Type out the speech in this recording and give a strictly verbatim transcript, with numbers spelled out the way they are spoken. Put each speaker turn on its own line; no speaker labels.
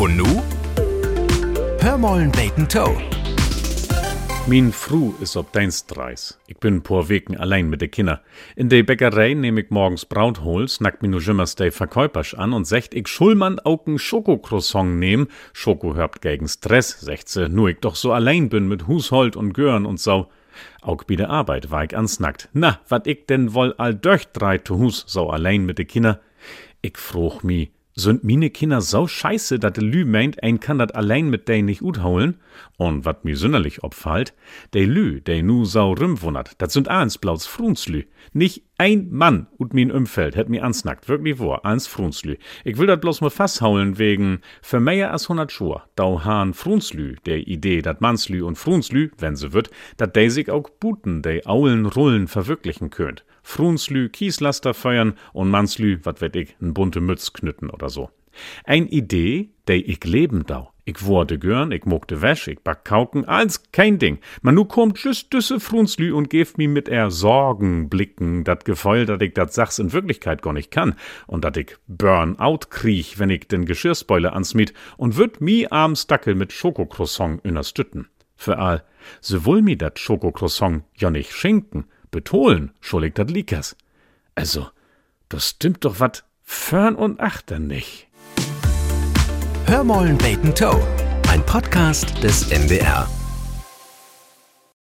Und nu? Hör mollen beten Toe.
Min Fru is op Dienstreis. Ich bin paar Weken allein mit de Kinder. In de Bäckerei nehm ich morgens Braut hol, snackt mi nu jimmers de Verkäupers an und sagt, ich schulmann auch n Schokocroissant nehmen. Schoko hört gegen Stress, sagt sie, nur ich doch so allein bin mit Hushold und Gören und so. Auch bei der Arbeit war ich ansnackt. Na, wat ich denn woll all durchdrei zu Hus so allein mit de Kinder? Ich fruch mi, sind mine Kinder so scheiße, dat de Lü meint, ein kann dat allein mit dei nicht utholen? Und wat mi sünderlich opfallt, de Lü, de nu so rümwundert, dat sind eins blauts Frunslü. Nicht ein Mann ut min Umfeld hätt mi ansnackt, wirklich vor, eins Frunslü. Ich will dat bloß mal fasshaulen wegen, für mehr als hundert Schur, dau han Frunslü, der Idee, dat Manslü und Frunslü, wenn se wird, dat de sich auch buten, de Aulen Rullen verwirklichen könnt. Frunslü Kieslaster feuern und Manslü, wat weet ich, n bunte Mütz knütten oder so. Ein Idee, de ich leben dau. Ich wurde görn, ich mogte wäsch, ich back Kauken, als kein Ding. Man nu kommt just düsse Frunslü und geeft mi mit er Sorgen blicken, dat Gefeul, dat ich dat Sachs in Wirklichkeit gar nicht kann und dat ich Burnout kriech, wenn ich den Geschirrspoiler ansmiet und würd mi abends Dackel mit Schokocroissant innerstütten. Für all, se wull mi dat Schokocroissant ja nicht schenken, betohlen, schuldig dat Likas. Also, das stimmt doch wat fern und achter nicht.
Hör mollen beten Toe. Ein Podcast des N D R.